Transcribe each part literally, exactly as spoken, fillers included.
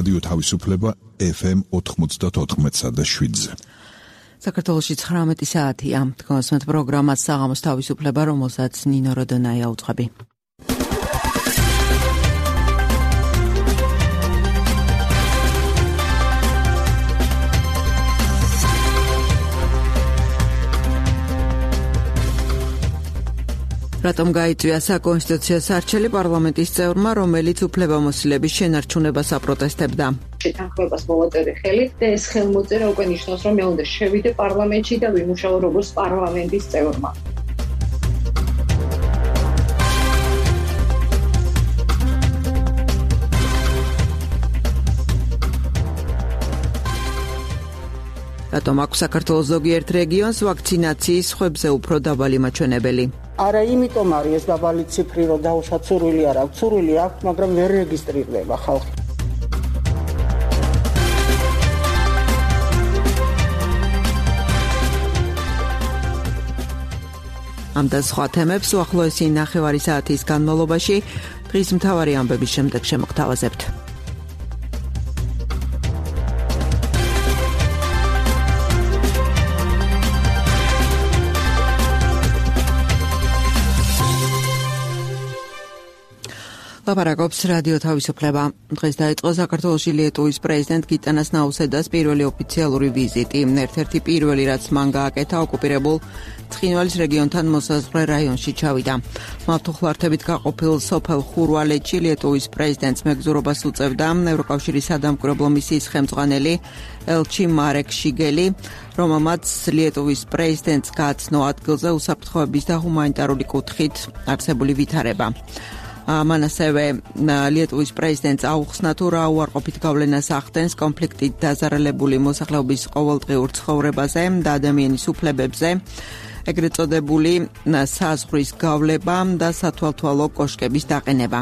რადიო თავისუფლება ეფ ემ ოთხმოცდაოთხ და შვიდზე. საქართველოში ცხრამეტი საათია. თქვენს პროგრამას საღამოს თავისუფლება, რომელსაც ნინო როდონაია უძღვები. რატომ გაიწვია საკონსტიტუციო სარჩელი პარლამენტის წევრმა, რომელიც უფლებამოსილების შენარჩუნებას აპროტესტებდა? შეთანხმებას მოვაწერე ხელით და ეს ხელმოწერა უკვე ნიშნავს, რომ მე უნდა შევიდე პარლამენტში და ვიმუშაო როგორც პარლამენტის წევრმა. რატომ აქვს საქართველოს ზოგიერთ რეგიონს ვაქცინაციის სხვებზე უფრო დაბალი მაჩვენებელი? არა, იმიტომ არის ეს დაბალი ციფრი, რომ დაუშვათ სურვილი არ აქვს, სურვილი აქვს, მაგრამ ვერ რეგისტრირდება ხალხი. ამ და სხვა თემებს უახლოესი ნახევარი საათის განმავლობაში დღის მთავარი ამბების შემდეგ შემოგთავაზებთ. ლაპარაკობს რადიო თავისუფლება. დღეს დაიწყო საქართველოში ლიეტუვის პრეზიდენტ გიტანას ნაუსედას პირველი ოფიციალური ვიზიტი. ერთ-ერთი პირველი, რაც მან გააკეთა ოკუპირებულ ცხინვალის რეგიონთან მოსაზღვრე რაიონში ჩავიდა. მავთუხლართებით გაყოფილ სოფელ ხურვალეთში ლიეტუვის პრეზიდენტს მეგზურობას უწევდა ევროკავშირის სადამკვირვებლო მისიის ხელმძღვანელი ელჩი მარეკ შიგელი, რომელმაც ლიეტუვის პრეზიდენტს გააცნო ადგილზე უსაფრთხოების და ჰუმანიტარული კუთხით არსებული ვითარება. მან ასევე ლიეტუვის პრეზიდენტს აუხსნა თუ რა უარყოფით გავლენას ახდენს კონფლიქტით დაზარალებული მოსახლეობის ყოველდღიურ ცხოვრებაზე და ადამიანის უფლებებზე, ეგრეთ წოდებული საზღვრის გავლება და სათვალთვალო კოშკების დაყენება.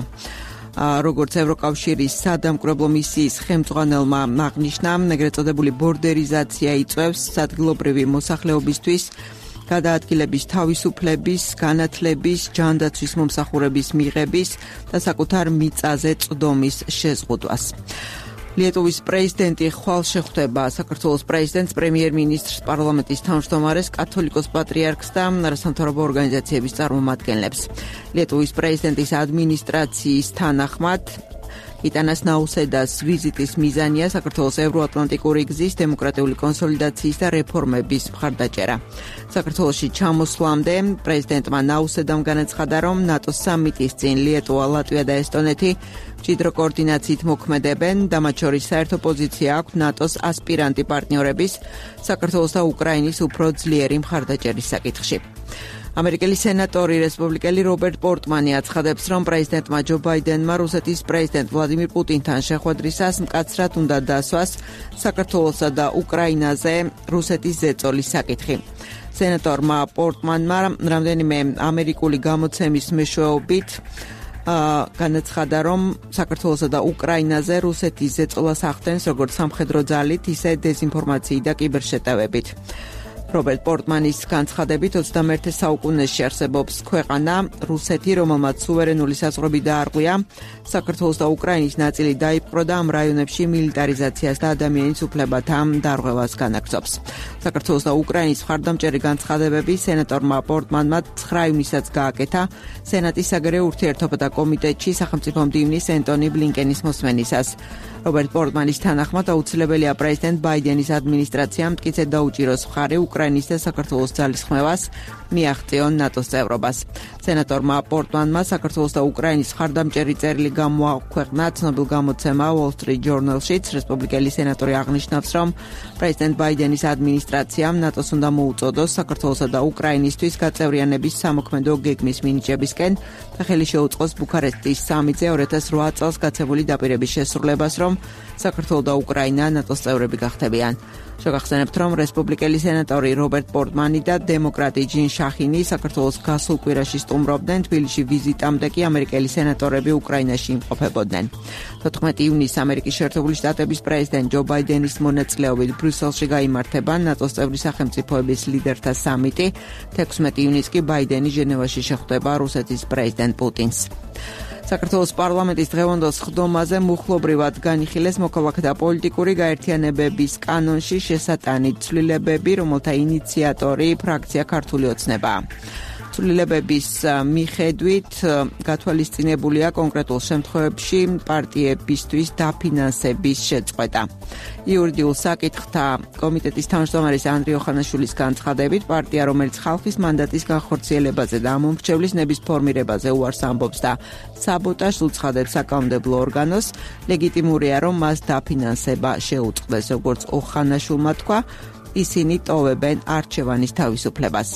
როგორც ევროკავშირის სადამკვირვებლო მისიის ხელმძღვანელმა აღნიშნა, ეგრეთ წოდებული ბორდერიზაცია იწვევს ადგილობრივი მოსახლეობისთვის გადაადგილების თავისუფლების, განათლების, ჯანდაცვის მომსახურების მიღების და საკუთარ მიწაზე წვდომის შეზღუდვას. ლიეტუვის პრეზიდენტი ხვალ შეხვდება საქართველოს პრეზიდენტს, პრემიერ-მინისტრს, პარლამენტის თავმჯდომარეს, კათოლიკოს პატრიარქს და არასამთავრობო ორგანიზაციების წარმომადგენლებს. ლიეტუვის პრეზიდენტის ადმინისტრაციის თანახმად გიტანას ნაუსედას ვიზიტის მიზანია საქართველოს ევროატლანტიკური გზის დემოკრატიული კონსოლიდაციის და რეფორმების მხარდაჭერა. საქართველოში ჩამოსვლამდე პრეზიდენტმა ნაუსედამ განაცხადა, რომ ნატოს სამიტის წინ ლიეტუვა, ლატვია და ესტონეთი მჭიდრო კოორდინაციით მოქმედებენ და მათ შორის საერთო პოზიცია აქვს ნატოს ასპირანტი პარტნიორების, საქართველოს და უკრაინის უფრო ძლიერი მხარდაჭერის საკითხში. ამერიკელი სენატორი რესპუბლიკელი რობერტ პორტმანი აცხადებს, რომ პრეზიდენტმა ჯო ბაიდენმა რუსეთის პრეზიდენტ ვლადიმირ პუტინთან შეხვედრისას მკაცრად უნდა დასვას საქართველოსა და უკრაინაზე რუსეთის ზეწოლის საკითხი. სენატორმა პორტმანმა რამდენიმე ამერიკული გამოცემის მეშვეობით განაცხადა, რომ საქართველოსა და უკრაინაზე რუსეთის ზეწოლას ახდენს როგორც სამხედრო ძალით, ისე დეზინფორმაციით და კიბერშეტევებით. რობერტ პორტმანის განცხადებით ოცდამეერთე საუკუნეში არსებობს ქვეყანა რუსეთი, რომელმაც სუვერენული საზღვრები დაარღვია, საქართველოს და უკრაინის ნაწილი დაიპყრო და ამ რაიონებში მილიტარიზაციას და ადამიანის უფლებათა დარღვევას განაგრძობს. საქართველოს და უკრაინის მხარდამჭერი განცხადებები სენატორმა პორტმანმა ცხრა ივნისს გააკეთა სენატის საგარეო ურთიერთობათა კომიტეტში სახელმწიფო მდივნის ენტონი ბლინკენის მოსმენისას. რობერტ პორტმანის თანახმად აუცილებელია პრეზიდენტ ბაიდენის ადმინისტრაციამ მტკიცედ დაუჭიროს მხარი უკრაინის და საქართველოს ძალისხმევას, მიაღწიონ ნატოს წევრობას. სენატორმა პორტმანმა საქართველოს და უკრაინის მხარდამჭერი წერილი გამოაქვეყნა ცნობილ გამოცემა Wall Street Journal-შიც. რესპუბლიკელი სენატორი აღნიშნავს, რომ პრეზიდენტ ბაიდენის ადმინისტრაციამ ნატოს უნდა მოუწოდოს საქართველოსა და უკრაინისთვის გაწევრიანების სამოქმედო გეგმის მინიჭებისკენ და ხელი შეუწყოს ბუქარესტის სამიტზე ორი ათას რვა წელს გაცემული დაპირების შესრულებას, რომ საქართველო და უკრაინა ნატოს წევრები გახდებიან. შეგახსენებთ, რომ რესპუბლიკელი სენატორი რობერტ პორტმანი და დემოკრატი ჯინ შახინი საქართველოს გასულ კვირაში სტუმრობდნენ. თბილისში ვიზიტამდე კი ამერიკელი სენატორები უკრაინაში იმყოფებოდნენ. თოთხმეტი ივნისს ამერიკის შეერთებული შტატების პრეზიდენტ ჯო ბაიდენის მონაწილეობით ბრიუსელში გაიმართება ნატოს წევრი სახელმწიფოების ლიდერთა სამიტი. თექვსმეტი ივნისს კი ბაიდენი ჟენევაში შეხვდება რუსეთის პრეზიდენტ პუტინს. საქართველოს პარლამენტის დღევანდელ სხდომაზე მუხლობრივად განიხილეს მოქალაქეთა პოლიტიკური გაერთიანებების კანონში შესატანი ცვლილებები, რომელთა ინიციატორი ფრაქცია ქართული ოცნება. ცვლილებების მიხედვით გათვალისწინებულია კონკრეტულ შემთხვევებში პარტიებისთვის დაფინანსების შეწყვეტა. იურიდიულ საკითხთა კომიტეტის თავმჯდომარის ანდრე ოხანაშვილის განცხადებით, პარტია, რომელიც ხალხის მანდატის განხორციელებაზე და ამომრჩევლის ნების ფორმირებაზე უარს ამბობს და საბოტაჟს უცხადებს საკანონმდებლო ორგანოს, ლეგიტიმურია, რომ მას დაფინანსება შეუწყდეს, როგორც ოხანაშვილმა თქვა, ისინი ტოვებენ არჩევანის თავისუფლებას.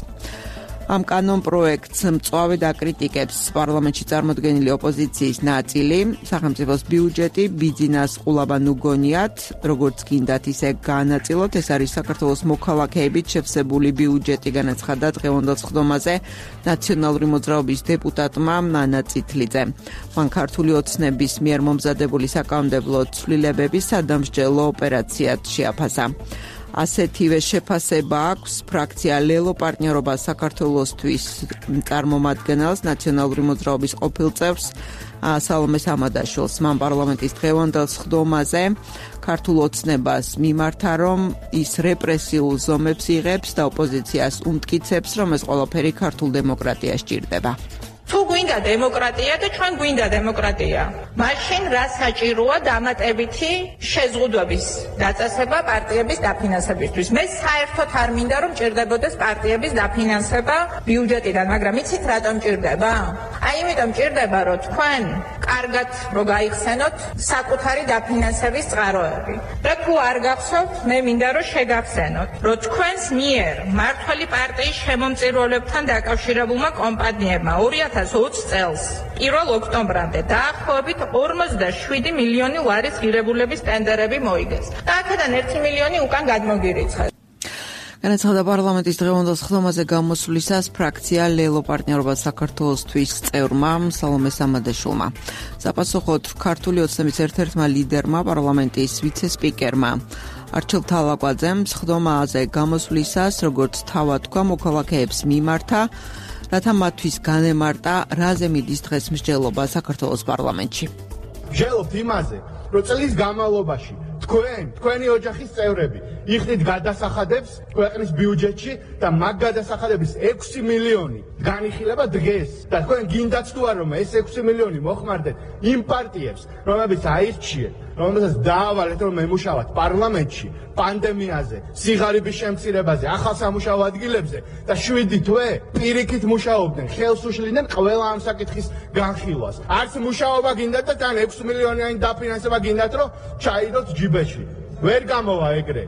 ამ კანონ პროექტს მწვავე დაკრიტიკებს პარლამენტში წარმოდგენილი ოპოზიციის ნაწილი, სახელმწიფოს ბიუჯეტი ბიძინას ყულაბან უგონიათ, როგორც გინდათ ისე განაწილოთ. ეს არის საქართველოს მოქალაქეებით შევსებული ბიუჯეტი, განაცხადა დღევანდელ სხდომაზე ნაციონალური მოძრაობის დეპუტატმა ნანა წითლიძე. მან ქართული ოცნების მიერ მომზადებული საკანონმდებლო ცვლილებები სადამსჯელო ოპერაციად შეაფასა. ასეთივე შეფასება აქვს ფრაქცია ლელო პარტნიორობა საქართველოსთვის წარმომადგენელს, ნაციონალური მოძრაობის ყოფილ წევრს სალომე სამადაშვილს. მან პარლამენტის დღევანდელ სხდომაზე ქართულ ოცნებას მიმართა, რომ ის რეპრესიულ ზომებს იღებს და ოპოზიციას უმტკიცებს, რომ ეს ყველაფერი ქართულ დემოკრატიას სჭირდება. თუ გვინდა დემოკრატია და ჩვენ გვინდა დემოკრატია, მაშინ რა საჭიროა დამატებითი შეზღუდვების დაწესება პარტიების დაფინანსებისთვის. მე საერთოდ არ მინდა, რომ ჭირდებოდეს პარტიების დაფინანსება ბიუჯეტიდან, მაგრამ იცით რატომ ჭირდება? აი იმიტომ ჭირდება, რომ თქვენ კარგად რო გაიხსენოთ საკუთარი დაფინანსების წყაროები. და თუ არ გახსოვთ, მე მინდა რომ შეგახსენოთ, რომ თქვენს მიერ მართველი პარტიის შემომწირულებთან დაკავშირებულმა კომპანიებმა ორი ათას ოცი წელს პირველ ოქტომბრამდე დაახლოებით ორმოცდაშვიდი მილიონი ლარის ღირებულების ტენდერები მოიგეს. და აქედან ერთი მილიონი უკან გადმოგირიცხეს. განაცხადა პარლამენტის დღევანდელ სხდომაზე გამოსვლისას ფრაქცია ლელო პარტნიორობა საქართველოსთვის წევრმა სალომე სამადაშვილმა. საპასუხოდ ქართული ოცნების ერთ-ერთმა ლიდერმა, პარლამენტის ვიცე-სპიკერმა არჩილ თალაკვაძემ სხდომაზე გამოსვლისას, როგორც თავად თქვა, მოქალაქეებს მიმართა, რათა მათთვის განემარტა რაზე მიდის დღეს მსჯელობა საქართველოს პარლამენტში. ვსჯელობთ იმაზე, რომ წლის განმავლობაში თქვენ, თქვენი ოჯახის წევრები იხდით გადასახადებს ქვეყნის ბიუჯეტში და მაგ გადასახადების ექვსი მილიონი განიხილება დღეს. და თქვენ გინდათ თუ არა, რომ ეს ექვსი მილიონი მოხმარდეთ იმ პარტიებს, რომლებიც აირჩიეთ, რომელსაც დაავალეთ, რომ ემუშავათ პარლამენტში, პანდემიაზე, სიღარიბის შემცირებაზე, ახალ სამუშაო ადგილებზე და შვიდი თვე პირიქით მუშაობდნენ, ხელს უშლიდნენ ყველა ამ საკითხის განხილვას. არც მუშაობა გინდათ და თან ექვსი მილიონიანი დაფინანსება გინდათ, რომ ჩაიდოთ ჯიბეში. ვერ გამოვა ეგრე.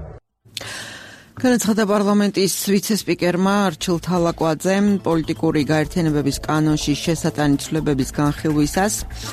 განაცხადა პარლამენტის ვიცე-სპიკერმა არჩილ თალაკვაძემ პოლიტიკური გაერთიანებების კანონში შესატანი ცვლილებების განხილვისას.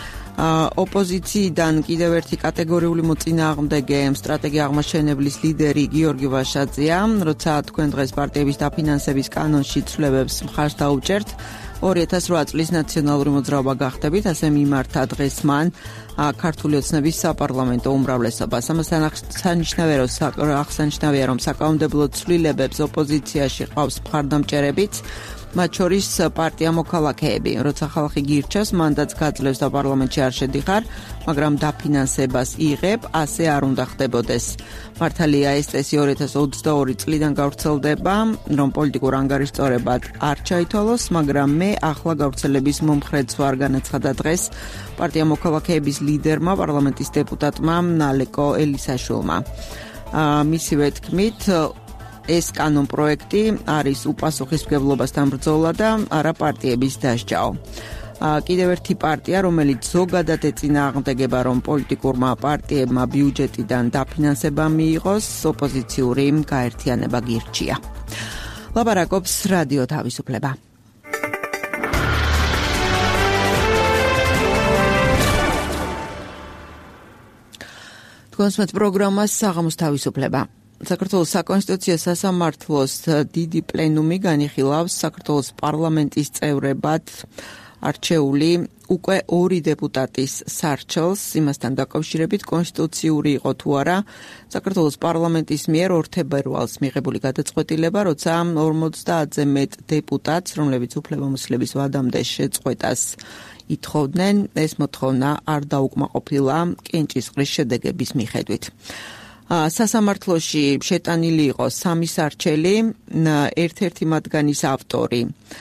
ოპოზიციიდან კიდევ ერთი კატეგორიული მოწინააღმდეგე სტრატეგია აღმაშენებლის ლიდერი გიორგი ვაშაძეა, როცა თქვენ დღეს პარტიების დაფინანსების კანონში ცვლილებებს მხარს დაუჭერთ, ორი ათას რვა წლის ნაციონალური მოძრაობა გახდებით, ასე მიმართა დღეს მან ქართული ოცნების საპარლამენტო უმრავლესობას. ამასთან აღსანიშნავია, რომ საკანონმდებლო ცვლილებებს ოპოზიციაში ყავს მხარდამჭერებიც, მათ შორის პარტია მოქალაქეები. როცა ხალხი გირჩევს, მანდატს გაძლევს და პარლამენტში არ შედიხარ, მაგრამ დაფინანსებას იღებ, ასე არ უნდა ხდებოდეს. მართალია ეს წესი ორი ათას ოცდაორი წლიდან გავრცელდება, რომ პოლიტიკურ ანგარიშწორებად არ ჩაითვალოს, მაგრამ მე ახლა გავრცელების მომხრეც ვარ, განაცხადა დღეს პარტია მოქალაქეების ლიდერმა, პარლამენტის დეპუტატმა ნალეკო ელისაშვილმა. მისივე თქმით, ეს კანონ პროექტი არის უპასუხისმგებლობასთან ბრძოლა და არა პარტიების დასჯაო. კიდევ ერთი პარტია, რომელიც ზოგადად ეწინააღმდეგება, რომ პოლიტიკურმა პარტიებმა ბიუჯეტიდან დაფინანსება მიიღოს, ოპოზიციური გაერთიანება გირჩია. ლაპარაკობს რადიო თავისუფლება. თქვენს პროგრამას საღამოს თავისუფლება. საქართველოს საკონსტიტუციო სასამართლოს დიდი პლენუმი განიხილავს საქართველოს პარლამენტის წევრებად არჩეული უკვე ორი დეპუტატის სარჩელს იმასთან დაკავშირებით კონსტიტუციური იყო თუ არა საქართველოს პარლამენტის მიერ ორ თებერვალს მიღებული გადაწყვეტილება, როცა ორმოცდაათზე მეტ დეპუტატს, რომლებიც უფლებამოსილების ვადამდე შეწყვეტას ითხოვდნენ, ეს მოთხოვნა არ დაუკმაყოფილა კენჭისყრის შედეგების მიხედვით. სასამართლოში შეტანილი იყო სამი სარჩელი, ერთ-ერთი მათგანის ავტორი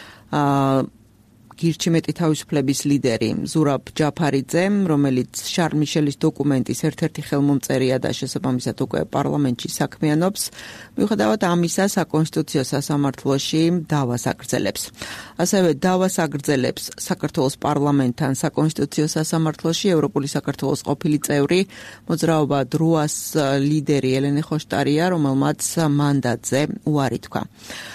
გირჩიმეტი თავისუფლების ლიდერი ზურაბ ჯაფარიძე, რომელიც შარლ მიშელის დოკუმენტის ერთ-ერთი ხელმომწერია და შესაბამისად უკვე პარლამენტში საქმიანობს, მიუხედავად ამისა საკონსტიტუციო სასამართლოში დავას აგრძელებს. ასევე დავას აგრძელებს საქართველოს პარლამენტთან საკონსტიტუციო სასამართლოში ევროპული საქართველოს ყოფილი წევრი მოძრაობა დროას ლიდერი ელენე ხოშტარია, რომელმაც მანდატზე უარი თქვა.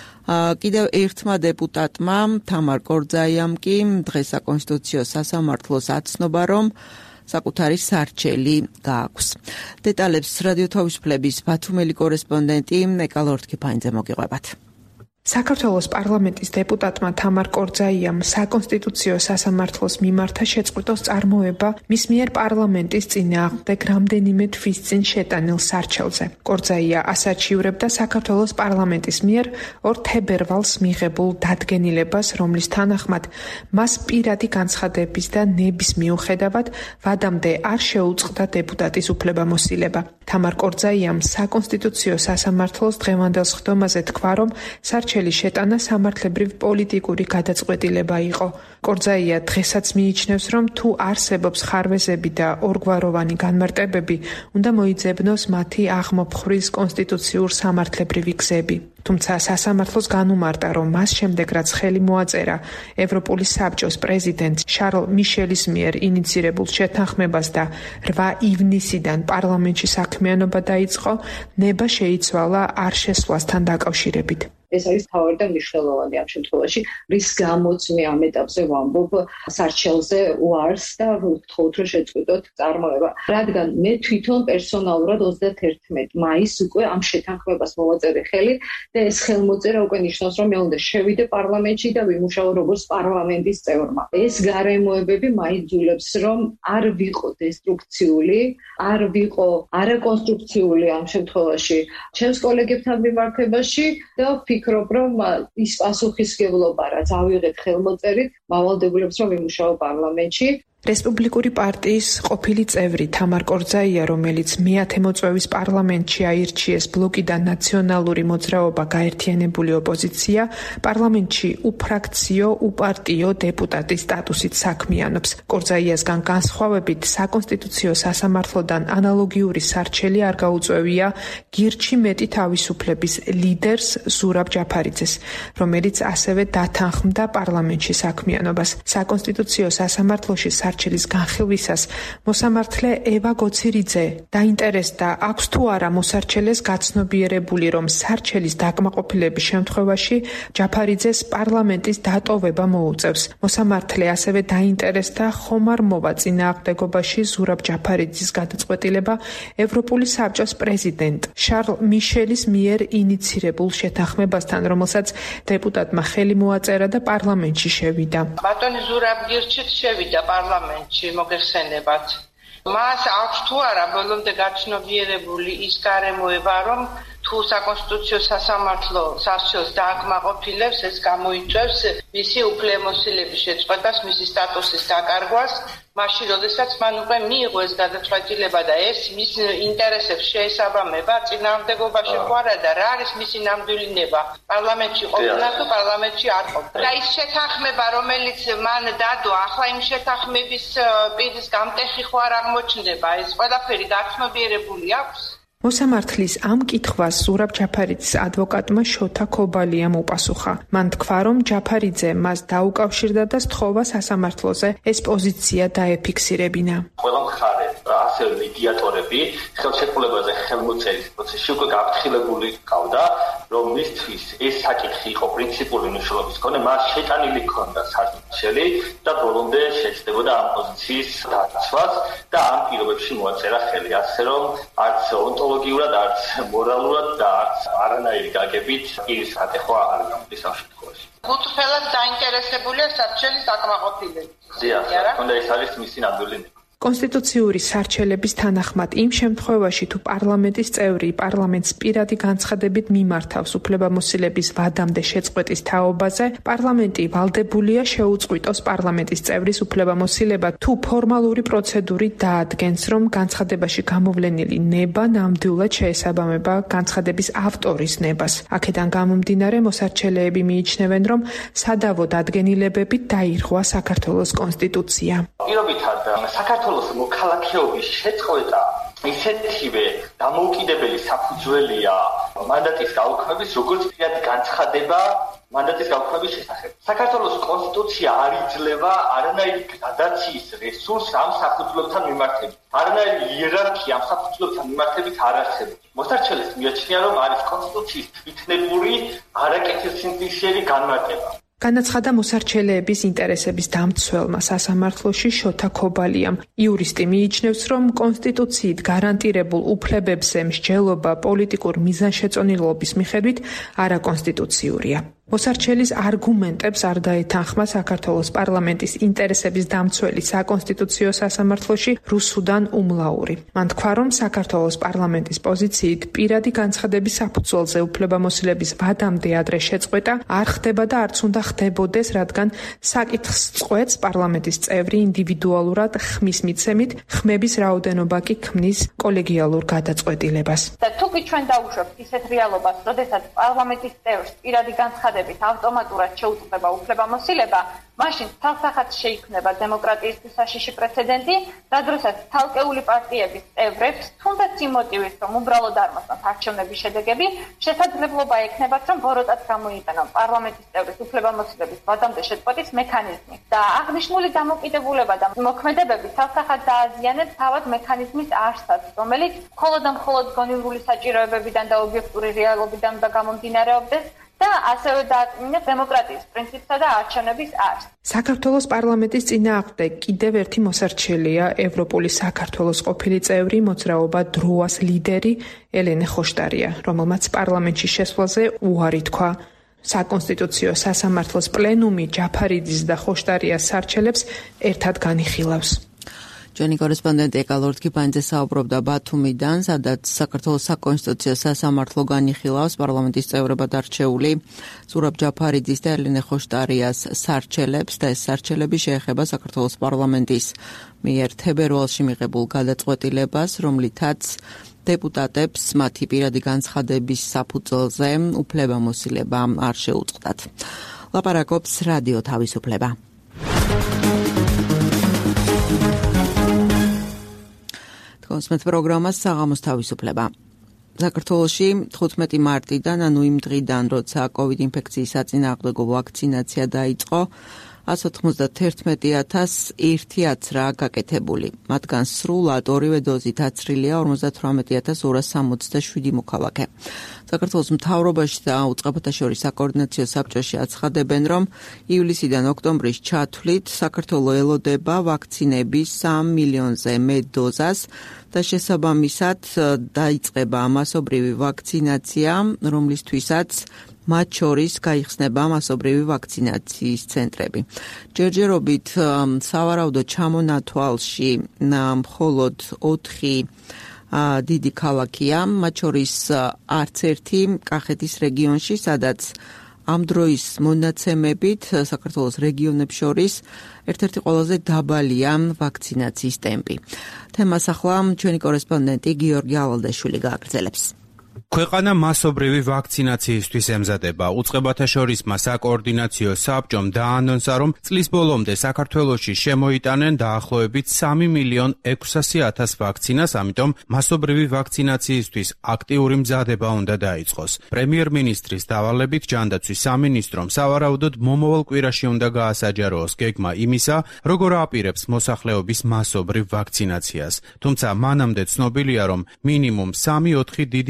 კიდევ ერთმა დეპუტატმა თამარ კორძაიამ კი დღეს საკონსტიტუციო სასამართლოს აცნობა, რომ საკუთარი სარჩელი გააქვს. დეტალებს რადიო თავისუფლების ბათუმელი კორესპონდენტი ნეკალ ორთქიფანიძე მოგიყვებათ. საქართველოს პარლამენტის დეპუტატმა თამარ კორძაიამ საკონსტიტუციო სასამართლოს მიმართა შეწყვიტოს წარმოება მის მიერ პარლამენტის წინააღმდეგ რამდენიმე თვის წინ შეტანილ სარჩელზე. კორძაია ასარჩივრებდა საქართველოს პარლამენტის მიერ ორ თებერვალს მიღებულ დადგენილებას, რომლის თანახმად მას პირადი განცხადების და ნების მიუხედავად ვადამდე არ შეუწყდა დეპუტატის უფლებამოსილება. თამარ კორძაიამ საკონსტიტუციო სასამართლოს დღევანდელ სხდომაზე თქვა, რომ სარჩელი შეტანა სამართლებრივ პოლიტიკური გადაწყვეტილება იყო. კორძაია დღესაც მიიჩნევს, რომ თუ არსებობს ხარვეზები და ორგვაროვანი განმარტებები, უნდა მოიძებნოს მათი აღმოფხვრის კონსტიტუციურ სამართლებრივი გზები. თუმცა სასამართლოს განუმარტა, რომ მას შემდეგ რაც ხელი მოაწერა ევროპული საბჭოს პრეზიდენტ შარლ მიშელის მიერ ინიცირებულ შეთანხმებას და რვა ივნისიდან პარლამენტში საქმიანობა დაიწყო, ნება შეიცვალა არ შესვლასთან დაკავშირებით. ეს არის თავი და მნიშვნელოვანი ამ შემთხვევაში, რის გამოც მე ამ ეტაპზე ვამბობ სარჩელზე უარს და ვთხოვთ, რომ შეწყვიტოთ წარმოება. რადგან მე თვითონ პერსონალურად ოცდაათერთმეტი მაისს უკვე ამ შეთანხმებას მოვაწერე ხელი და ეს ხელმოწერა უკვე ნიშნავს, რომ მე უნდა შევიდე პარლამენტში და ვიმუშაო როგორც პარლამენტის წევრმა. ეს გარემოებები მაიძულებს, რომ არ ვიყო დესტრუქციული, არ ვიყო არაკონსტრუქციული ამ შემთხვევაში ჩემს კოლეგებთან მიმართებაში და ვფიქრობ, რომ ის პასუხისმგებლობა, რაც ავიღეთ ხელმოწერით, მავალდებულებს, რომ ვიმუშაო პარლამენტში. რესპუბლიკური პარტიის ყოფილი წევრი თამარ კორძაია, რომელიც მეათე მოწვევის პარლამენტში აირჩიეს ბლოკიდან ნაციონალური მოძრაობა გაერთიანებული ოპოზიცია, პარლამენტში უფრაქციო, უპარტიო დეპუტატის სტატუსით საქმიანობს. კორძაიასგან განსხვავებით, საკონსტიტუციო სასამართლოდან ანალოგიური სარჩელი არ გაუწვევია გირჩი მეტი თავისუფლების ლიდერს ზურაბ ჯაფარიძეს, რომელიც ასევე დათანხმდა პარლამენტში საქმიანობას. საკონსტიტუციო სასამართლოში სარჩელის განხილვისას მოსამართლე ევა გოცირიძე დაინტერესდა, აქვს თუ არა მოსარჩელეს გაცნობიერებული, რომ სარჩელის დაკმაყოფილების შემთხვევაში ჯაფარიძეს პარლამენტის დატოვება მოუწევს. მოსამართლე ასევე დაინტერესდა, ხომ არ მოვა წინააღმდეგობაში ზურაბ ჯაფარიძის გადაწყვეტილება ევროპული საბჭოს პრეზიდენტ შარლ მიშელის მიერ ინიცირებულ შეთანხმებასთან, რომელსაც დეპუტატმა ხელი მოაწერა და პარლამენტში შევიდა. ბატონი ზურაბ გირჩით შევიდა პარლამენტში, მოგეხსენებათ. მას აქვს თუ არა ბოლომდე გაცნობიერებული ის გარემოება, რომ თუ საკონსტიტუციო სასამართლო სარჩელს დააკმაყოფილებს, ეს გამოიწვევს მისი უფლებამოსილების შეწყვეტას, მისი სტატუსის დაკარგვას, მაშინ, როდესაც მან უკვე მიიღო ეს გადაწყვეტილება და ეს მის ინტერესებს შეესაბამება, წინააღმდეგობაში ხო არა და რა არის მისი ნამდვილი ნება? პარლამენტში ყოფნა თუ პარლამენტში არ ყოფნა? და ის შეთანხმება, რომელიც მან დადო, ახლა იმ შეთანხმების პირის გამტეხი ხო არ აღმოჩნდება, ეს ყველაფერი გაცნობიერებული აქვს? მოსამართლის ამ კითხვას ზურაბ ჯაფარიძის ადვოკატმა შოთა ქობალიამ უპასუხა. მან თქვა, რომ ჯაფარიძე მას დაუკავშირდა და სთხოვა სასამართლოზე ეს პოზიცია დაეფიქსირებინა. ყველა მხარე, ასევე მედიატორები ხელშეკრულებაზე ხელმოწერის პროცესში უკვე გაფრთხილებული ჰყავდა, რომ მისთვის ეს საკითხი იყო პრინციპული მნიშვნელობის მქონე, მას შეტანილი ჰქონდა სარჩელი და ბოლომდე შეჭდებოდა ამ პოზიციის დაცვას და ამ პირობებში მოაწერა ხელი, ასე რომ არც ონტოლოგიურად, არც მორალურად და არც არანაირი გაგებით ის ატეხვა არ გამოდის ამ შემთხვევაში. გუთხრელად დაინტერესებულია სარჩელის დაკმაყოფილებით. დიახ, თუნდაც ეს არის მისი ნამდვილი. კონსტიტუციური სარჩელების თანახმად იმ შემთხვევაში თუ პარლამენტის წევრი პარლამენტს პირადი განცხადებით მიმართავს უფლებამოსილების ვადამდე შეწყვეტის თაობაზე, პარლამენტი ვალდებულია შეუწყვიტოს პარლამენტის წევრის უფლებამოსილება თუ ფორმალური პროცედურით დაადგენს, რომ განცხადებაში გამოვლენილი ნება ნამდვილად შეესაბამება განცხადების ავტორის ნებას. აქედან გამომდინარე, მოსარჩელეები მიიჩნევენ, რომ სადავო დადგენილებებით დაირღვა საქართველოს კონსტიტუცია. პირობითად საქართველოს მოქალაქეობის შეწყვეტა ისეთივე დამოუკიდებელი საფუძველია მანდატის გაუქმების, როგორც პირადი განცხადება მანდატის გაუქმების შესახებ. საქართველოს კონსტიტუცია არ იძლევა არანაირი გრადაციის რესურსს ამ საფუძვლებთან მიმართებით. არანაირი იერარქია ამ საფუძვლებთან მიმართებით არ არსებობს. მოსარჩელეს მიაჩნია, რომ არის კონსტიტუციის თვითნებური არაკეთილსინდისიერი განმარტება. განაცხადა მოსარჩელეების ინტერესების დამცველმა სასამართლოში შოთა ქობალიამ. იურისტი მიიჩნევს, რომ კონსტიტუციით გარანტირებულ უფლებებზე მსჯელობა პოლიტიკურ მიზანშეწონილობის მიხედვით არაკონსტიტუციურია. მოსარჩელის არგუმენტებს არ დაეთანხმა საქართველოს პარლამენტის ინტერესების დამცველი საკონსტიტუციო სასამართლოში რუსუდან უმლაური. მან თქვა, რომ საქართველოს პარლამენტის პოზიციით პირადი განცხადების საფუძველზე უფლებამოსილების ვადამდე ადრე შეწყვეტა არ ხდება და არც უნდა ხდებოდეს, რადგან საკითხს წყვეტს პარლამენტის წევრი ინდივიდუალურად ხმის მიცემით, ხმების რაოდენობა კი ქმნის კოლეგიალურ გადაწყვეტილებას. და თუ კი ჩვენ დავუშვებთ ისეთ რეალობას, როდესაც პარლამენტის წევრს პირადი განცხადების ავტომატურად შეუწყდება უფლებამოსილება, მაშინ თავსახად შეიქმნება დემოკრატიისთვის საშიში პრეცედენტი, რა დროსაც თალკეული პარტიების წევრებს, თუნდაც იმ მოტივით, რომ უბრალოდ არ მოსწონთ არჩევნების შედეგები, შესაძლებლობა ექნებათ, რომ ბოროტად გამოიყენონ პარლამენტის წევრის უფლებამოსილების ვადამდე შეწყვეტის მექანიზმი. და აღნიშნული დამოკიდებულება და მოქმედებები თავსახად დააზიანებს თავად მექანიზმის არსად, რომელიც მხოლოდ და მხოლოდ გონივრული საჭიროებებიდან და ობიექტური რეალობიდან უნდა გამომდინარეობდეს და ასევე დააწმინოს დემოკრატიის პრინციპსა და არჩევნების არსს. საქართველოს პარლამენტის წინააღმდეგ კიდევ ერთი მოსარჩელია ევროპული საქართველოს ყოფილი წევრი მოძრაობა დროას ლიდერი ელენე ხოშტარია, რომელმაც პარლამენტში შესვლაზე უარი თქვა. საკონსტიტუციო სასამართლოს პლენუმი ჯაფარიძის და ხოშტარიას სარჩელებს ერთად განიხილავს. ჩვენი კორესპონდენტი ეკალორდ კიბანძე საუბრობდა ბათუმიდან, სადაც საქართველოს საკონსტიტუციო სასამართლო განიხილავს პარლამენტის წევრებად არჩეული ზურაბ ჯაფარიძის და ელენე ხოშტარიას სარჩელებს და ეს სარჩელები შეეხება საქართველოს პარლამენტის მიერ თებერვალში მიღებულ გადაწყვეტილებას, რომლითაც დეპუტატებს მათი პირადი განცხადების საფუძველზე უფლებამოსილება არ შეუწყდათ. ლაპარაკობს რადიო თავისუფლება. კონსმეთ პროგრამას საღამოს თავისუფლება. საქართველოში თხუთმეტი მარტიდან, ანუ იმ დღიდან, როცა კოვიდ ინფექციის საწინააღმდეგო ვაქცინაცია დაიწყო, ათს ოცდაათი ათასი ერთი აცრაა გაკეთებული. მათგან სრულად ორივე დოზით აცრილია ორმოცდათვრამეტი ათასი ორასი სამოცდაშვიდი მოქალაქე. საქართველოს მთავრობაში და უწყებათა შორის საკოორდინაციო საბჭოში აცხადებენ, რომ ივლისიდან ოქტომბრის ჩათვლით საქართველო ელოდება ვაქცინების სამ მილიონზე მეტ დოზას და შესაბამისად დაიწყება მასობრივი ვაქცინაცია, რომლისთვისაც მათ შორის გაიხსნება მასობრივი ვაქცინაციის ცენტრები. ჯერჯერობით სავარაუდო ჩამონათვალში მხოლოდ ოთხი დიდი ქალაქია, მათ შორის არც ერთი კახეთის რეგიონში, სადაც ამ დროის მონაცემებით საქართველოს რეგიონებს შორის ერთ-ერთი ყველაზე დაბალია ვაქცინაციის ტემპი. თემას ახლა ჩვენი კორესპონდენტი გიორგი ავალდაშვილი გააგრძელებს. ქვეყანა მასობრივი ვაქცინაციისთვის ემზადება. უწყებათა შორის საკოორდინაციო საბჭომ დაანონსა, რომ წლის ბოლომდე საქართველოში შემოიტანენ დაახლოებით სამი მილიონ ექვსასი ათასი ვაქცინას, ამიტომ მასობრივი ვაქცინაციისთვის აქტიური მზადება უნდა დაიწყოს. პრემიერ-მინისტრის დავალებით ჯანდაცვის სამინისტრომ სავარაუდოდ მომავალ კვირაში უნდა გაასაჯაროოს გეგმა იმისა, როგორ აპირებს მოსახლეობის მასობრივ ვაქცინაციას. თუმცა მანამდე ცნობილია, რომ მინიმუმ სამი ოთხი დიდი ამცრელი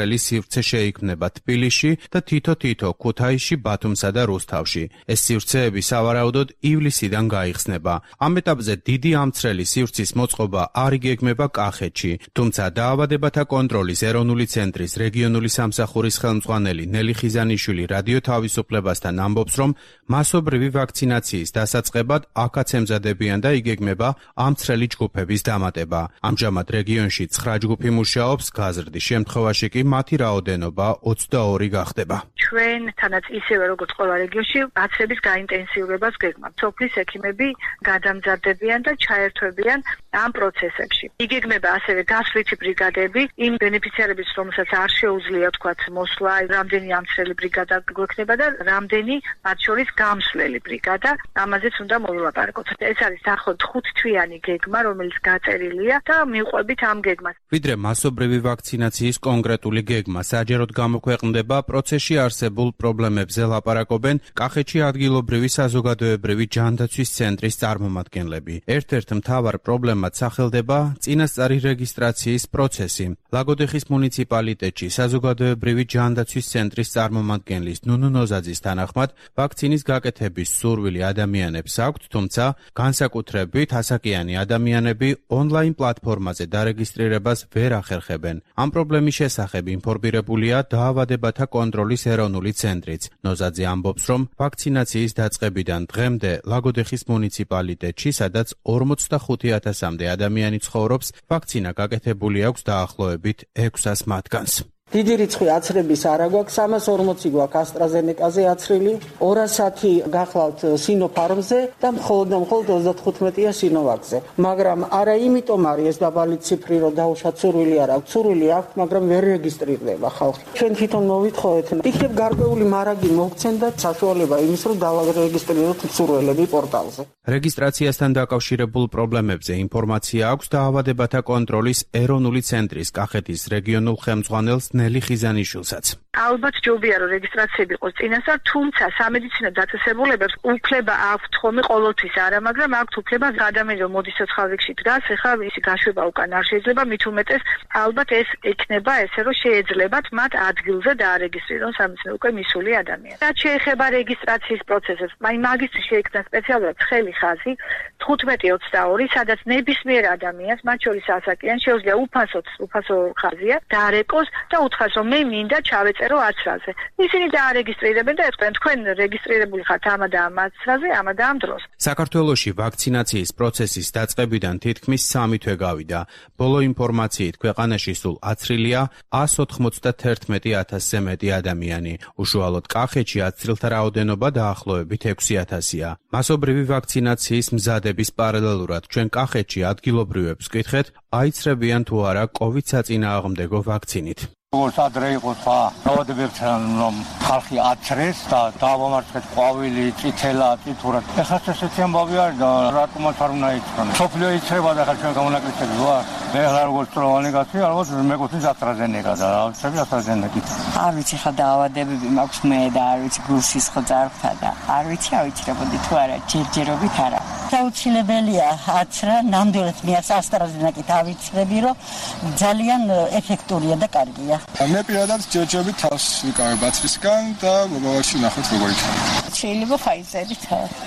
ამცრელი სივრცე შეიქმნება თბილისში და თითო-თითო ქუთაისში, ბათუმსა და რუსთავში. ეს სივრცეები სავარაუდოდ ივლისიდან გაიხსნება. ამ ეტაპზე დიდი ამცრელი სივრცის მოწყობა არ იგეგმება კახეთში, თუმცა დაავადებათა კონტროლის ეროვნული ცენტრის რეგიონული სამსახურის ხელმძღვანელი ნელი ხიზანიშვილი რადიო თავისუფლებასთან ამბობს, რომ მასობრივი ვაქცინაციის დასაწყებად აქაც ემზადებიან და იგეგმება ამცრელი ჯგუფების დამატება. ამჟამად რეგიონში ცხრა ჯგუფი მუშაობს, გაზრდის შემთხვევაში კი მათი რაოდენობა ოცდაორი გახდება. ჩვენ თანაც ისევე როგორც ყველა რეგიონში აცრების გაინტენსიურებას გეგმავთ. სოფლის ექიმები გადამზადდებიან და ჩაერთვებიან ამ პროცესებში. იგეგმება ასევე გასვლითი ბრიგადები იმ ბენეფიციარების, რომელსაც არ შეუძლია თქვათ მოსვლა, რამდენი ამცრელი ბრიგადა გვექნება და რამდენი მათ შორის გამსვლელი ბრიგადა, ამაზეც უნდა მოვილაპარაკოთ. ეს არის დაახლოებით ხუთთვიანი გეგმა, რომელიც გაწერილია და მივყვებით ამ გეგმას. ვიდრე მასობრივი ვაქცინაციის კონკრეტული გეგმა საჯაროდ გამოქვეყნდება, პროცესში არსებულ პრობლემებზე ლაპარაკობენ კახეთში ადგილობრივი საზოგადოებრივი ჯანდაცვის ცენტრის წარმომადგენლები. ერთ-ერთ მთავარ პრობლემად სახელდება წინასწარი რეგისტრაციის პროცესი. ლაგოდეხის მუნიციპალიტეტში საზოგადოებრივი ჯანდაცვის ცენტრის წარმომადგენლის ნუნუ ნოზაძის თანახმად ვაქცინის გაკეთების სურვილი ადამიანებს აქვთ, თუმცა განსაკუთრებით ასაკიანი ადამიანები ონლაინ პლატფორმაზე დარეგისტრირებას ვერ ახერხებენ. ამ პრობლემის შესახებ ინფორმირებულია დაავადებათა კონტროლის ეროვნული ცენტრიც. ნოზაძე ამბობს, რომ ვაქცინაციის დაწყებიდან დღემდე ლაგოდეხის მუნიციპალიტეტში, სადაც ორმოცდახუთი ათასამდე ადამიანი ცხოვრობს, ვაქცინა გაკეთებული აქვს დაახლოებით ექვსას მათგანს. დიდი რიცხვი აცრების არა გვაქვს, სამას ორმოცი გვაქვს AstraZeneca-ზე აცრილი, ორასათი გახლავთ Sinopharm-ზე და მხოლოდ და მხოლოდ ოცდათხუთმეტია Sinovac-ზე. მაგრამ არა იმიტომ არის ეს დაბალი ციფრი, რომ დაუშვათ სურვილი არ აქვს, სურვილი აქვს, მაგრამ ვერ რეგისტრირდება ხალხი. ჩვენ თვითონ მოვითხოთ, იქნებ გარკვეული მარაგი მოგცენ და საშუალება იმის, რომ დავარეგისტრიროთ სურვილები პორტალზე. რეგისტრაციასთან დაკავშირებულ პრობლემებზე ინფორმაცია აქვს დაავადებათა კონტროლის ეროვნული ცენტრის კახეთის რეგიონულ ხელმძღვანელს ნელი ხიზანიშვილსაც. ალბათ ჯობია რომ რეგისტრაციები იყოს წინასწარ, თუმცა სამედიცინო დაწესებულებებს უფლება აქვთ ხოლმე ყოველთვის არა, მაგრამ აქვთ უფლება ადამიანი რომ მოდის ცოცხალრიგში დგას, ეხლა ისი გაშვება უკან არ შეიძლება, მით უმეტეს ალბათ ეს ექნება ესე რომ შეეძლებათ მათ ადგილზე დაარეგისტრირონ სამედიცინო უკვე მისული ადამიანი. რაც შეეხება რეგისტრაციის პროცესებს, მაინც მაგისტრი შეიქმნა სპეციალურად ცხელი ხაზი თხუთმეტი ოცდაორი, სადაც ნებისმიერ ადამიანს, მათ შორის ასაკიან, შეუძლია უფასოდ, უფასო ხაზია, დაარეკოს და უთხრას რომ მე მინდა ჩავეწერო აცრაზე. ისინი დაარეგისტრირებენ და ეთქვენ თქვენ რეგისტრირებული ხართ ამა და ამ აცრაზე, ამა და ამ დროს. საქართველოში ვაქცინაციის პროცესის დაწყებიდან თითქმის სამი თვე გავიდა. ბოლო ინფორმაციით ქვეყანაში სულ აცრილია ას ოთხმოცდათერთმეტი ათასზე მეტი ადამიანი. უშუალოდ კახეთში აცრილთა რაოდენობა დაახლოებით ექვსი ათასია. მასობრივი ვაქცინაციის მზადების პარალელურად ჩვენ კახეთში ადგილობრივებს ვკითხეთ, აიცრებიან თუ არა COVID საწინააღმდეგო ვაქცინით. როგორც ადრე იყო სხვა დაავადებებთან რომ ხალხი აცრეს და დაავამარცხეთ ყვავილი, წითელა, წითურა. ეხლა ესეთი ამბავი არის და რატომაც არ უნდა იცრონ. სოფლიო იცრება და ხალხი ჩვენ გამონაკლისები ვარ. მე ახლა როგორც პროვანი გასვი, ალბათ მეკუთვნის AstraZeneca და ავწევი AstraZeneca-ით. არ ვიცი ხა დაავადებები მაქვს მე და არ ვიცი გულსის ხო ძარღვთა და არ ვიცი ავიჭრებოდი თუ არა, ჯერჯერობით არა. საუცილებელია აცრა, ნამდვილად მე AstraZeneca-ით ავიჭრები, რომ ძალიან ეფექტურია და კარგია. მე პირადად ჯერჯერობით თავს ვიკავებ აცრისგან და მოგავარში ნახოთ როგორ იქნება. შეიძლება Pfizer-ით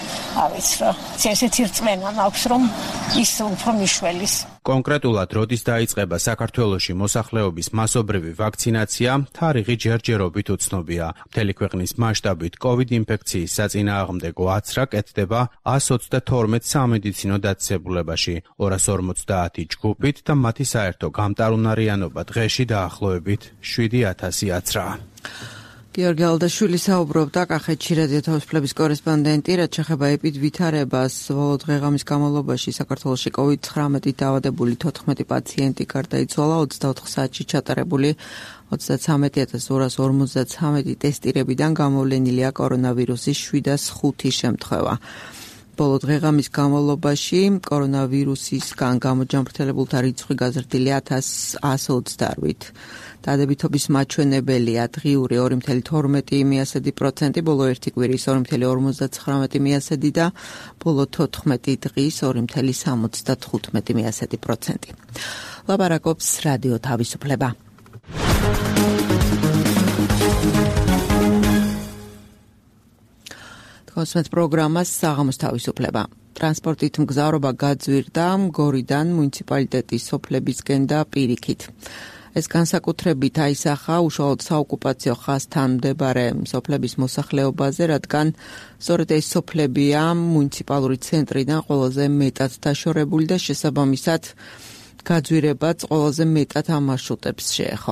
ავიცრო. ესეთი რწმენა მაქვს რომ ის უფრო მიშველის. კონკრეტულად როდის დაიწყება საქართველოში მოსახლეობის მასობრივი ვაქცინაცია, თარიღი ჯერჯერობით უცნობია. მთელი ქვეყნის მასშტაბით COVID ინფექციის საწინააღმდეგო აცრა კეთდება ას ოცდათორმეტ სამედიცინო დაწესებულებაში, ორას ორმოცდაათი ჯგუფით და მათი საერთო გამტარუნარიანობა დღეში დაახლოებით შვიდი ათასი აცრაა. გიორგი ალდაშვილი საუბრობდა კახეთში რადიო თავისუფლების კორესპონდენტი, რაც შეეხება ეპიდვითარებას. ბოლო დღე-ღამის განმავლობაში საქართველოში COVID ცხრამეტი დაავადებული თოთხმეტი პაციენტი გარდაიცვალა, ოცდაოთხ საათში ჩატარებული ოცდათვრამეტი ათას ორას ორმოცდათვრამეტი ტესტირებიდან გამოვლენილია კორონავირუსის შვიდას ხუთი შემთხვევა. ბოლო დღე-ღამის განმავლობაში კორონავირუსისგან გამოჯანმრთელებულთა რიცხვი გაზრდილია ათას ათას ოცდაოთხით. დადებითობის მაჩვენებელია დღიური ორი კoma თორმეტი პროცენტი, ბოლო ერთი კვირის ორი კoma ორმოცდათხრამეტი პროცენტი და ბოლო თოთხმეტი დღის ორი კoma სამოცდათხუთმეტი პროცენტი. ლაპარაკობს რადიო თავისუფლება. გასმენთ პროგრამას საღამოს თავისუფლება. ტრანსპორტით მგზავრობა გაძვირდა გორიდან მუნიციპალიტეტის სოფლებისკენ და პირიქით. ეს განსაკუთრებით აისახა უშუალოდ საოკუპაციო ხაზთან მდებარე სოფლების მოსახლეობაზე, რადგან სწორედ ეს სოფლებია მუნიციპალური ცენტრიდან ყველაზე მეტად დაშორებული და შესაბამისად გაძვირებაც ყველაზე მეტად ამ მარშრუტებს შეეხო.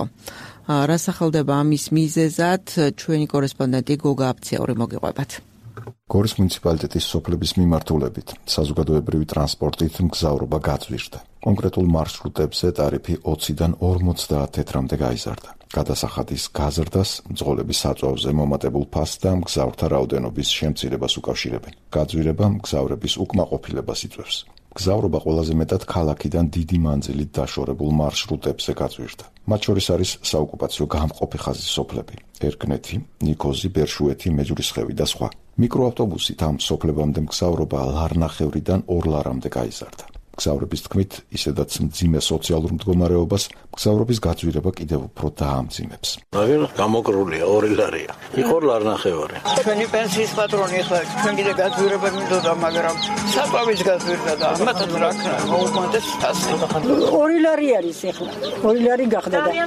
რა სახელდება ამის მიზეზად, ჩვენი კორესპონდენტი გოგა აფციური მოგიყვებათ. გორის მუნიციპალიტეტის სოფლების მიმართულებით საზოგადოებრივი ტრანსპორტით მგზავრობა გაძვირდა. კონკრეტულ მარშრუტებზე ტარიფი ოციდან ორმოცდაათ თეთრამდე გაიზარდა. გადასახადის გაზრდას მძღოლების საწვავზე მომატებულ ფასს და მგზავრთა რაოდენობის შემცირებას უკავშირებენ. გაძვირება მგზავრების უკმაყოფილებას იწვევს. მგზავრობა ყველაზე მეტად ქალაქიდან დიდი მანძილით დაშორებულ მარშრუტებზე გაძვირდა. მათ შორის არის საოკუპაციო გამყოფი ხაზის სოფლები: ერკნეთი, ნიქოზი, ბერშუეთი, მეჯვრისხევი და სხვა. მიკროავტობუსით ამ სოფლებამდე მგზავრობა ლარნახევრიდან ორლარამდე გაიზარდა. მგზავრების თქმით, ისედაც მძიმე სოციალურ მდგომარეობას მგზავრობის გაძვირება კიდევ უფრო დაამძიმებს. მაგრამ გამოკრულია ორი ლარია. იყო ლარნახევარი. ჩვენი პენსიის პატრონი ხარ, ჩვენ კიდე გაძვირება მინდოდა, მაგრამ საკვების გაძვირდა და ამათაც რა ქნა, მოუმატეს თასი. ორი ლარი არის ახლა. ორი ლარი გახდა და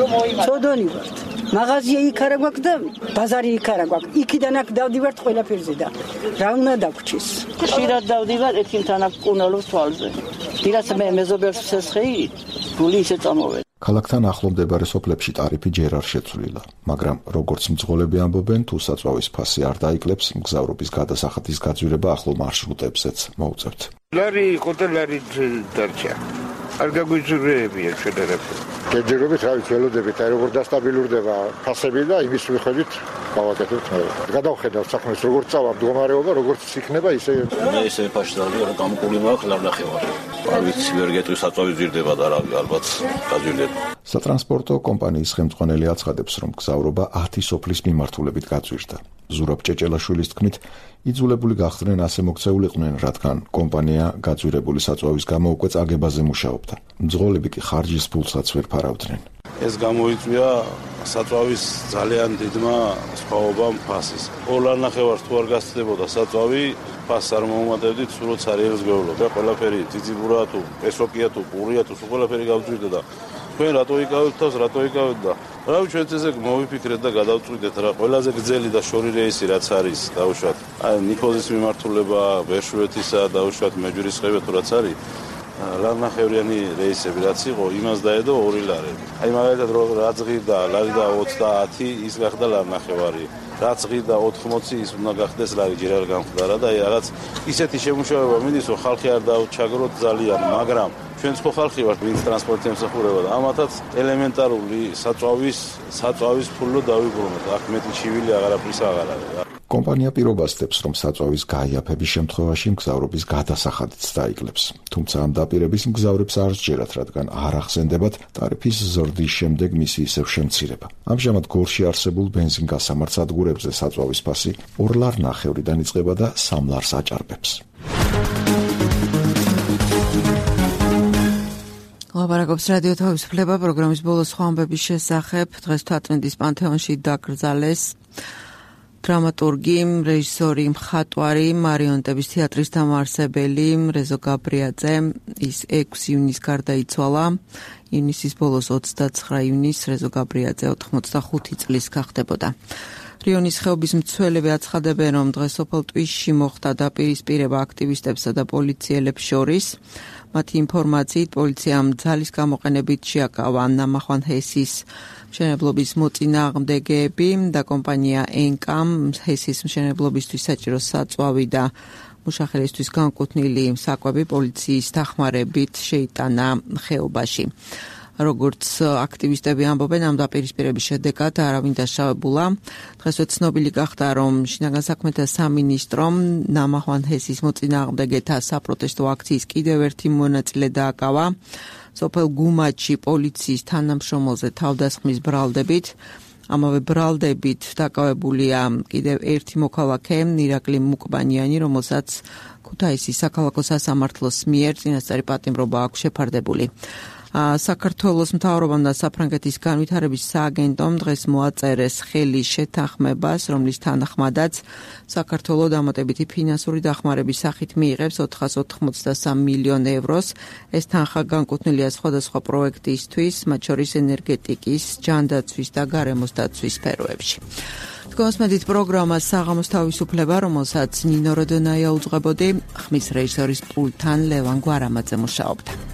ცოდონი ვართ. მაღაზია იქ არა გვაქვს და ბაზარი იქ არა გვაქვს. იქიდან აქ დავდივართ ყველაფერზე და რა უნდა დაგვრჩის. ხშირად დავდივარ ექიმთან აქ კუნალოს თვალზე. დილას მე მეზობელს შესხეი, გული ისე წამოვედი. ქალაქთან ახლო მდებარე სოფლებში ტარიფი ჯერ არ შეცვლილა, მაგრამ როგორც მძღოლები ამბობენ, თუ საწვავის ფასი არ დაიკლებს, მგზავრობის გადასახადის გაძვირება ახლო მარშრუტებზეც მოუწევთ. ლარი იყო და ლარი დარჩა. არ გაგვიძურებია შედარება. გეძირობით რა ვიცი ველოდებით, აი როგორ დასტაბილურდება ფასები და იმის მიხედვით გავაკეთებთ მე. გადავხედავ საქმეს როგორც წავა მდგომარეობა, როგორც იქნება ისე მე ისე ფაშდავდი, რომ გამკული მაქვს ლარნახევარი. არ ვიცი ვერ გეტყვი საწვავი ძირდება და რა ალბათ გაძვირდება. სატრანსპორტო კომპანიის ხელმძღვანელი აცხადებს, რომ მგზავრობა ათი სოფლის მიმართულებით გაძვირდა. ზურაბ ჭეჭელაშვილის თქმით, იძულებული გახდნენ ასე მოქცეულიყვნენ, რადგან კომპანია გაძვირებული საწვავის გამო უკვე წაგებაზე მუშაობდა. მძღოლები კი ხარჯის ფულსაც ვერ ფარავდნენ. ეს გამოიწვია საწვავის ძალიან დიდმა სხვაობამ ფასის. ორ ლარნახევარს თუ არ გასცდებოდა საწვავი, ფასს არ მოუმატებდით, სულაც არ იერზგეულობდა. ყველაფერი ძიძიბურაა თუ პესოკია თუ პურია თუ ყველაფერი გავძვირდა და თქვენ რატო იკავებთ თავს, რატო იკავებთ და რა ვიცი ჩვენ ესე მოვიფიქრეთ და გადავწყვიტეთ რა ყველაზე გრძელი და შორი რეისი რაც არის დაუშვათ. აი ნიქოზის მიმართულება, ბერშუეთისა დაუშვათ მეჯვრისხევი თუ რაც არის. ლარნახევრიანი რეისები რაც იყო, იმას დაედო ორი ლარი. აი მაგალითად რაც ღირდა ლარი და ოცდაათი, ის გახდა ლარნახევარი. რაც ღირდა ოთხმოცი, ის უნდა გახდეს ლარი, ჯერ არ გამხდარა და აი რაღაც ისეთი შემუშავება მიდის, რომ ხალხი არ დაუჩაგროთ ძალიან, მაგრამ ჩვენ ხო ხალხი ვართ, ვინც ტრანსპორტი ემსახურება და ამათაც ელემენტარული საწვავის საწვავის ფულო დავიბრუნოთ. აქ მეტი ჩივილი აღარაფრის აღარ არის. კომპანია პირობას დებს, რომ საწვავის გაიაფების შემთხვევაში მგზავრობის გადასახადიც დაიკლებს. თუმცა ამ დაპირების მგზავრებს არ სჯერათ, რადგან არ ახსენდებათ ტარიფის ზრდის შემდეგ მისი ისევ შემცირება. ამჟამად გორში არსებულ ბენზინგასამართ სადგურებზე საწვავის ფასი ორ ლარნახევრიდან იწყება და სამ ლარს აჭარბებს. ლაპარაკობს რადიო თავისუფლება პროგრამის ბოლოს სხვა ამბების შესახებ. დღეს თვალწმინდის პანთეონში დაკრძალეს დრამატურგი, რეჟისორი, მხატვარი, მარიონეტების თეატრის დამაარსებელი რეზო გაბრიაძე. ის ექვსი ივნისს გარდაიცვალა. ივნისის ბოლოს ოცდაცხრა ივნისს რეზო გაბრიაძე ოთხმოცდახუთი წლის გახდებოდა. რიონის ხეობის მცველები აცხადებენ, რომ დღეს სოფელ ტვიშში მოხდა დაპირისპირება აქტივისტებსა და პოლიციელებს შორის. მათი ინფორმაციით პოლიციამ ძალის გამოყენებით შეაკავა ნამახვან ჰესის მშენებლობის მოწინააღმდეგეები და კომპანია ენკამ ჰესის მშენებლობისთვის საჭირო საწვავი და მუშახელისთვის განკუთვნილი საკვები პოლიციის დახმარებით შეიტანა ხეობაში. როგორც აქტივისტები ამბობენ, ამ დაპირისპირების შედეგად არავინ დაშავებულა. დღესვე ცნობილი გახდა, რომ შინაგან საქმეთა სამინისტრომ ნამახვან ჰესის მოწინააღმდეგეთა საპროტესტო აქციის კიდევ ერთი მონაწილე დააკავა. სოფელ გუმაჩი პოლიციის თანამშრომელზე თავდასხმის ბრალდებით. ამავე ბრალდებით დაკავებულია კიდევ ერთი მოქალაქე, ირაკლი მუკბანიანი, რომელსაც ქუთაისის საქალაქო სასამართლოს მიერ წინასწარი პატიმრობა აქვს შეფარდებული. საქართველოს მთავრობამ და საფრანგეთის განვითარების სააგენტომ დღეს მოაწერეს ხელი შეთანხმებას, რომლის თანახმადაც საქართველოს დამატებითი ფინანსური დახმარების სახით მიიღებს ოთხას ოთხმოცდასამ მილიონ ევროს. ეს თანხა განკუთვნილია სხვადასხვა პროექტისთვის, მათ შორის ენერგეტიკის, ჯანდაცვის და გარემოს დაცვის სფეროებში. Თქვენს პროგრამას საღამოს თავისუფლება, რომელსაც ნინო როდონაია უძღვებოდი, ხმის რეჟისორის პულტთან ლევან გვარამაძე მუშაობდა.